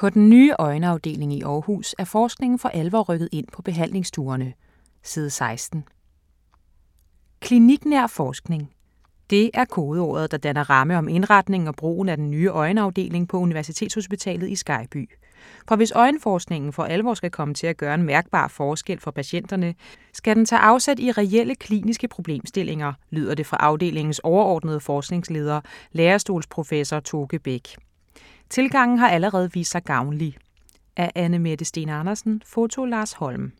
På den nye øjenafdeling i Aarhus er forskningen for alvor rykket ind på behandlingsstuerne. Side 16. Kliniknær forskning. Det er kodeordet, der danner ramme om indretningen og brugen af den nye øjenafdeling på Universitetshospitalet i Skejby. For hvis øjenforskningen for alvor skal komme til at gøre en mærkbar forskel for patienterne, skal den tage afsæt i reelle kliniske problemstillinger, lyder det fra afdelingens overordnede forskningsleder, lærestolsprofessor Toke Bæk. Tilgangen har allerede vist sig gavnlig. Af Anne Mette Sten Andersen, foto Lars Holm.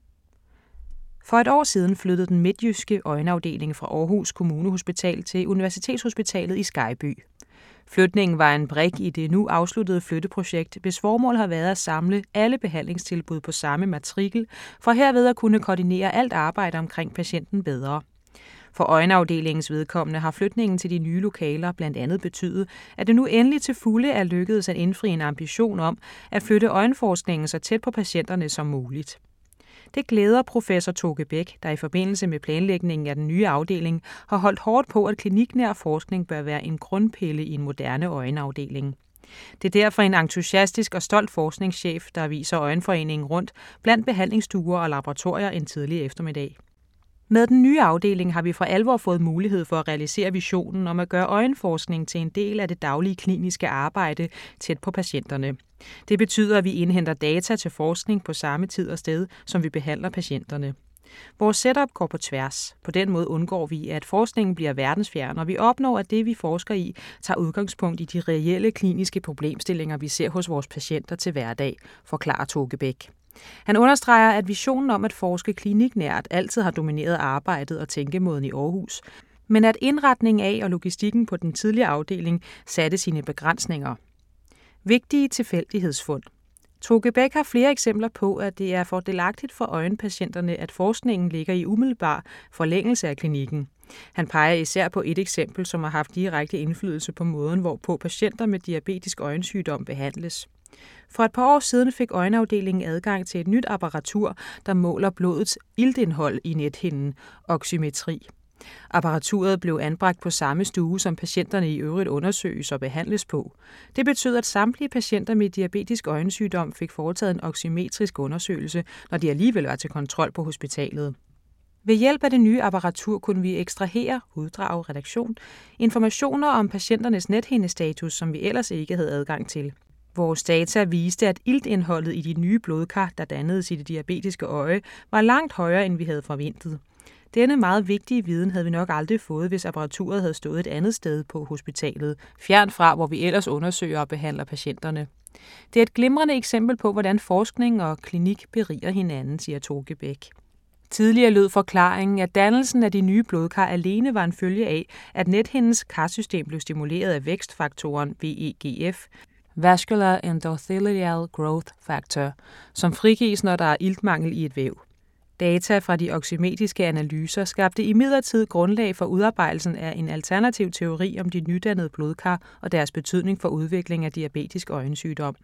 For et år siden flyttede den midtjyske øjenafdeling fra Aarhus Kommunehospital til Universitetshospitalet i Skejby. Flytningen var en brik i det nu afsluttede flytteprojekt, hvis formål har været at samle alle behandlingstilbud på samme matrikel, for herved at kunne koordinere alt arbejde omkring patienten bedre. For øjenafdelingens vedkommende har flytningen til de nye lokaler blandt andet betydet, at det nu endelig til fulde er lykkedes at indfri en ambition om at flytte øjenforskningen så tæt på patienterne som muligt. Det glæder professor Toke Bæk, der i forbindelse med planlægningen af den nye afdeling har holdt hårdt på, at kliniknær forskning bør være en grundpille i en moderne øjenafdeling. Det er derfor en entusiastisk og stolt forskningschef, der viser Øjenforeningen rundt blandt behandlingsstuer og laboratorier en tidlig eftermiddag. Med den nye afdeling har vi for alvor fået mulighed for at realisere visionen om at gøre øjenforskning til en del af det daglige kliniske arbejde tæt på patienterne. Det betyder, at vi indhenter data til forskning på samme tid og sted, som vi behandler patienterne. Vores setup går på tværs. På den måde undgår vi, at forskningen bliver verdensfjern, og vi opnår, at det, vi forsker i, tager udgangspunkt i de reelle kliniske problemstillinger, vi ser hos vores patienter til hverdag, forklarer Toke Bæk. Han understreger, at visionen om at forske kliniknært altid har domineret arbejdet og tænkemåden i Aarhus, men at indretningen af og logistikken på den tidligere afdeling satte sine begrænsninger. Vigtige tilfældighedsfund. Toke Bæk har flere eksempler på, at det er fordelagtigt for øjenpatienterne, at forskningen ligger i umiddelbar forlængelse af klinikken. Han peger især på et eksempel, som har haft direkte indflydelse på måden, hvorpå patienter med diabetisk øjensygdom behandles. For et par år siden fik øjenafdelingen adgang til et nyt apparatur, der måler blodets iltindhold i nethinden, oxymetri. Apparaturet blev anbragt på samme stue, som patienterne i øvrigt undersøges og behandles på. Det betød, at samtlige patienter med diabetisk øjensygdom fik foretaget en oxymetrisk undersøgelse, når de alligevel var til kontrol på hospitalet. Ved hjælp af det nye apparatur kunne vi ekstrahere, uddrage, redaktion, informationer om patienternes nethindestatus, som vi ellers ikke havde adgang til. Vores data viste, at iltindholdet i de nye blodkar, der dannedes i det diabetiske øje, var langt højere, end vi havde forventet. Denne meget vigtige viden havde vi nok aldrig fået, hvis apparaturet havde stået et andet sted på hospitalet, fjernt fra, hvor vi ellers undersøger og behandler patienterne. Det er et glimrende eksempel på, hvordan forskning og klinik beriger hinanden, siger Toke Bæk. Tidligere lød forklaringen, at dannelsen af de nye blodkar alene var en følge af, at nethindens karsystem blev stimuleret af vækstfaktoren VEGF, Vascular Endothelial Growth Factor, som frigives, når der er iltmangel i et væv. Data fra de oxymetriske analyser skabte imidlertid grundlag for udarbejdelsen af en alternativ teori om de nydannede blodkar og deres betydning for udvikling af diabetisk øjensygdom.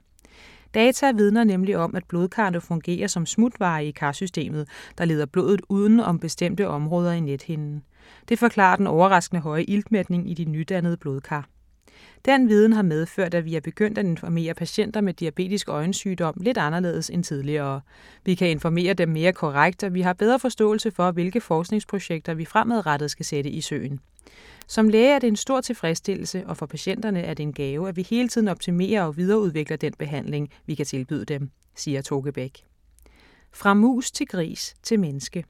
Data vidner nemlig om, at blodkarrene fungerer som smutveje i karsystemet, der leder blodet uden om bestemte områder i nethinden. Det forklarer den overraskende høje iltmætning i de nydannede blodkar. Den viden har medført, at vi er begyndt at informere patienter med diabetisk øjensygdom lidt anderledes end tidligere. Vi kan informere dem mere korrekt, og vi har bedre forståelse for, hvilke forskningsprojekter vi fremadrettet skal sætte i søen. Som læge er det en stor tilfredsstillelse, og for patienterne er det en gave, at vi hele tiden optimerer og videreudvikler den behandling, vi kan tilbyde dem, siger Toke Bæk. Fra mus til gris til menneske.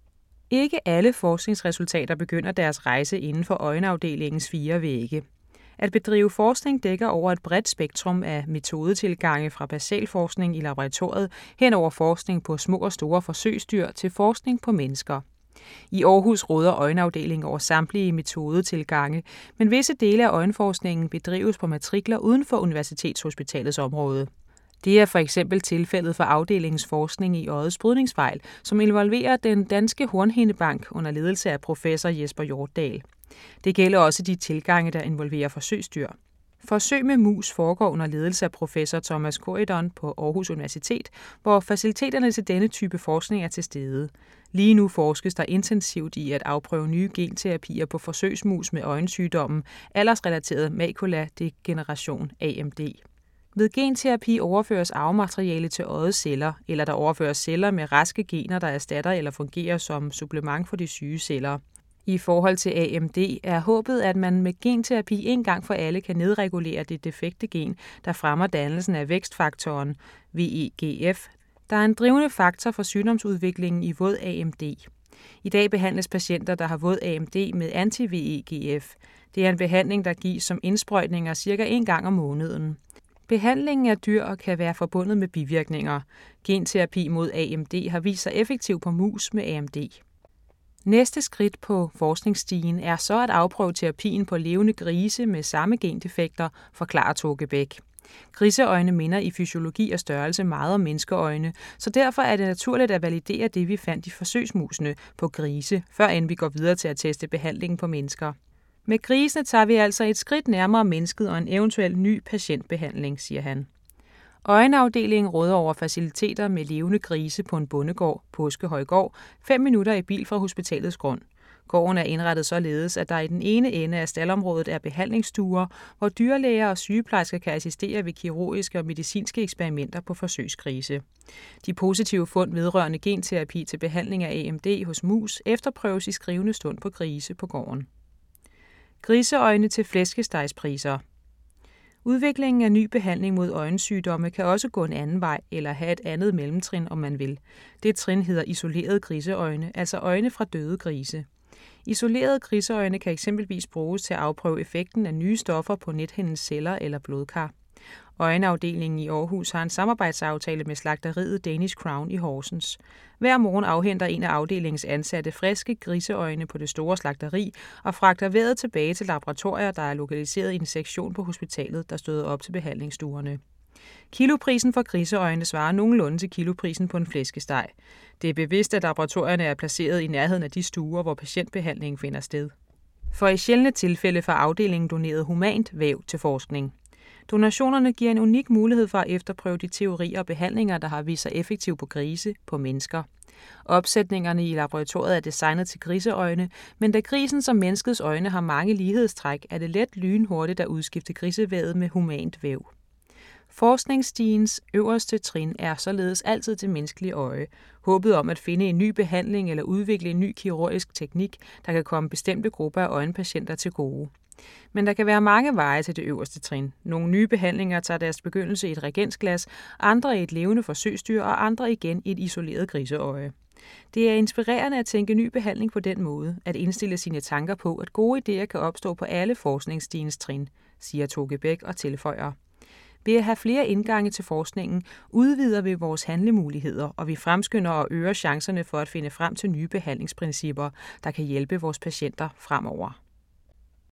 Ikke alle forskningsresultater begynder deres rejse inden for øjenafdelingens 4 vægge. At bedrive forskning dækker over et bredt spektrum af metodetilgange fra basalforskning i laboratoriet hen over forskning på små og store forsøgsdyr til forskning på mennesker. I Aarhus råder øjenafdelingen over samtlige metodetilgange, men visse dele af øjenforskningen bedrives på matrikler uden for Universitetshospitalets område. Det er for eksempel tilfældet for afdelingens forskning i øjets brydningsfejl, som involverer den danske hornhindebank under ledelse af professor Jesper Hjortdal. Det gælder også de tilgange, der involverer forsøgsdyr. Forsøg med mus foregår under ledelse af professor Thomas Corydon på Aarhus Universitet, hvor faciliteterne til denne type forskning er til stede. Lige nu forskes der intensivt i at afprøve nye genterapier på forsøgsmus med øjensygdommen aldersrelateret makuladegeneration AMD. Ved genterapi overføres arvemateriale til øjets celler, eller der overføres celler med raske gener, der erstatter eller fungerer som supplement for de syge celler. I forhold til AMD er håbet, at man med genterapi en gang for alle kan nedregulere det defekte gen, der fremmer dannelsen af vækstfaktoren VEGF, der er en drivende faktor for sygdomsudviklingen i våd AMD. I dag behandles patienter, der har våd AMD med anti-VEGF. Det er en behandling, der gives som indsprøjtninger cirka en gang om måneden. Behandlingen er dyr og kan være forbundet med bivirkninger. Genterapi mod AMD har vist sig effektiv på mus med AMD. Næste skridt på forskningsstien er så at afprøve terapien på levende grise med samme gendefekter, forklarer Toke Bæk. Griseøjne minder i fysiologi og størrelse meget om menneskeøjne, så derfor er det naturligt at validere det, vi fandt i forsøgsmusene på grise, før end vi går videre til at teste behandlingen på mennesker. Med grisene tager vi altså et skridt nærmere mennesket og en eventuel ny patientbehandling, siger han. Øjenafdelingen råder over faciliteter med levende grise på en bondegård, Påskehøjgård, 5 minutter i bil fra hospitalets grund. Gården er indrettet således, at der i den ene ende af staldområdet er behandlingsstuer, hvor dyrlæger og sygeplejersker kan assistere ved kirurgiske og medicinske eksperimenter på forsøgsgrise. De positive fund vedrørende genterapi til behandling af AMD hos mus efterprøves i skrivende stund på grise på gården. Griseøjne til flæskestegspriser. Udviklingen af ny behandling mod øjensygdomme kan også gå en anden vej eller have et andet mellemtrin, om man vil. Det trin hedder isolerede griseøjne, altså øjne fra døde grise. Isolerede griseøjne kan eksempelvis bruges til at afprøve effekten af nye stoffer på nethindens celler eller blodkar. Øjenafdelingen i Aarhus har en samarbejdsaftale med slagteriet Danish Crown i Horsens. Hver morgen afhenter en af afdelingens ansatte friske griseøjne på det store slagteri og fragter vævet tilbage til laboratorier, der er lokaliseret i en sektion på hospitalet, der støder op til behandlingsstuerne. Kiloprisen for griseøjne svarer nogenlunde til kiloprisen på en flæskesteg. Det er bevidst, at laboratorierne er placeret i nærheden af de stuer, hvor patientbehandlingen finder sted. For i sjældne tilfælde får afdelingen doneret humant væv til forskning. Donationerne giver en unik mulighed for at efterprøve de teorier og behandlinger, der har vist sig effektive på grise, på mennesker. Opsætningerne i laboratoriet er designet til griseøjne, men da grisen som menneskets øjne har mange lighedstræk, er det let lynhurtigt at udskifte grisevævet med humant væv. Forskningsstigens øverste trin er således altid det menneskelige øje. Håbet om at finde en ny behandling eller udvikle en ny kirurgisk teknik, der kan komme bestemte grupper af øjenpatienter til gode. Men der kan være mange veje til det øverste trin. Nogle nye behandlinger tager deres begyndelse i et reagensglas, andre i et levende forsøgsdyr og andre igen i et isoleret griseøje. Det er inspirerende at tænke ny behandling på den måde, at indstille sine tanker på, at gode idéer kan opstå på alle forskningsstigens trin, siger Toke Bæk og tilføjer. Ved at have flere indgange til forskningen, udvider vi vores handlemuligheder, og vi fremskynder og øger chancerne for at finde frem til nye behandlingsprincipper, der kan hjælpe vores patienter fremover.